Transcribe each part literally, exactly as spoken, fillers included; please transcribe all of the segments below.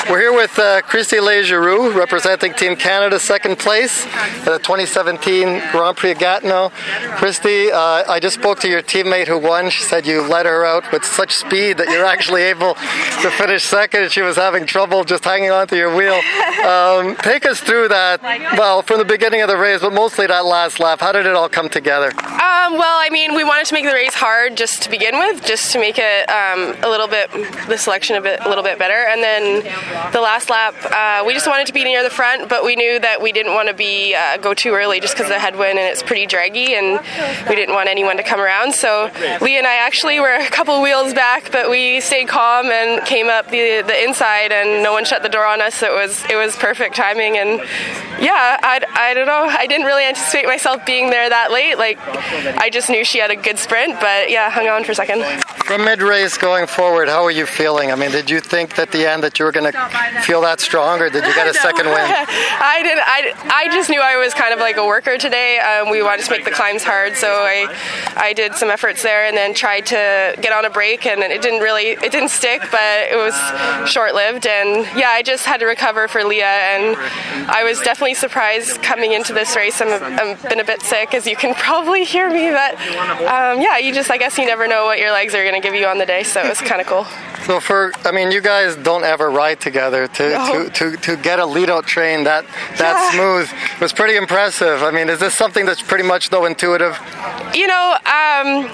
We're here with uh, Christy Lejeroux, representing Team Canada, second place at the twenty seventeen Grand Prix of Gatineau. Christy, uh, I just spoke to your teammate who won. She said you led her out with such speed that you're actually able to finish second. She was having trouble just hanging onto your wheel. Um, take us through that, well, from the beginning of the race, but mostly that last lap. How did it all come together? Um, well, I mean, we wanted to make the race hard just to begin with, just to make it um, a little bit, the selection a bit, a little bit better. And then the last lap, uh, we just wanted to be near the front, but we knew that we didn't want to be uh, go too early just because of the headwind and it's pretty draggy, and we didn't want anyone to come around. So Lee and I actually were a couple wheels back, but we stayed calm and came up the the inside, and no one shut the door on us. So it was it was perfect timing, and yeah, I, I don't know. I didn't really anticipate myself being there that late. Like, I just knew she had a good sprint, but yeah, hung on for a second. From mid-race going forward, how are you feeling? I mean, did you think at the end that you were going to feel that strong, or did you get a no. second win? I didn't. I, I just knew I was kind of like a worker today. Um, we wanted to make the climbs hard, so I I did some efforts there, and then tried to get on a break, and it didn't really it didn't stick, but it was short-lived. And yeah, I just had to recover for Leah, and I was definitely surprised coming into this race. I'm I've been a bit sick, as you can probably hear me, but um, yeah, you just I guess you never know what your legs are going to give you on the day, so it was kind of cool. So for, I mean, you guys don't ever ride together. To no. to, to, to get a lead-out train that that yeah. smooth was pretty impressive. I mean, is this something that's pretty much, though, intuitive? You know, um...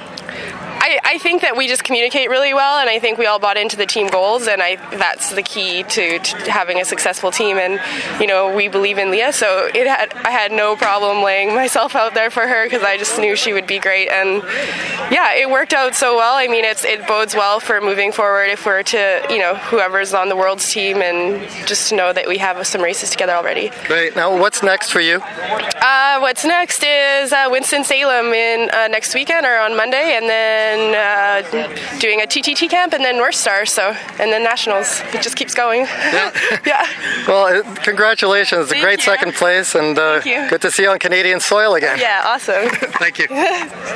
I, I think that we just communicate really well, and I think we all bought into the team goals, and I that's the key to, to having a successful team. And you know, we believe in Leah, so it had I had no problem laying myself out there for her because I just knew she would be great. And yeah, it worked out so well. I mean, it's it bodes well for moving forward if we're to, you know, whoever's on the world's team, and just to know that we have some races together already. Great. Now, what's next for you? Uh, what's next is uh, Winston-Salem in uh, next weekend or on Monday, and then. Uh, doing a T T T camp, and then North Star, so and then Nationals. It just keeps going. Yeah. yeah. Well, congratulations! It's a Thank great you. second place, and uh, good to see you on Canadian soil again. Yeah, awesome. Thank you.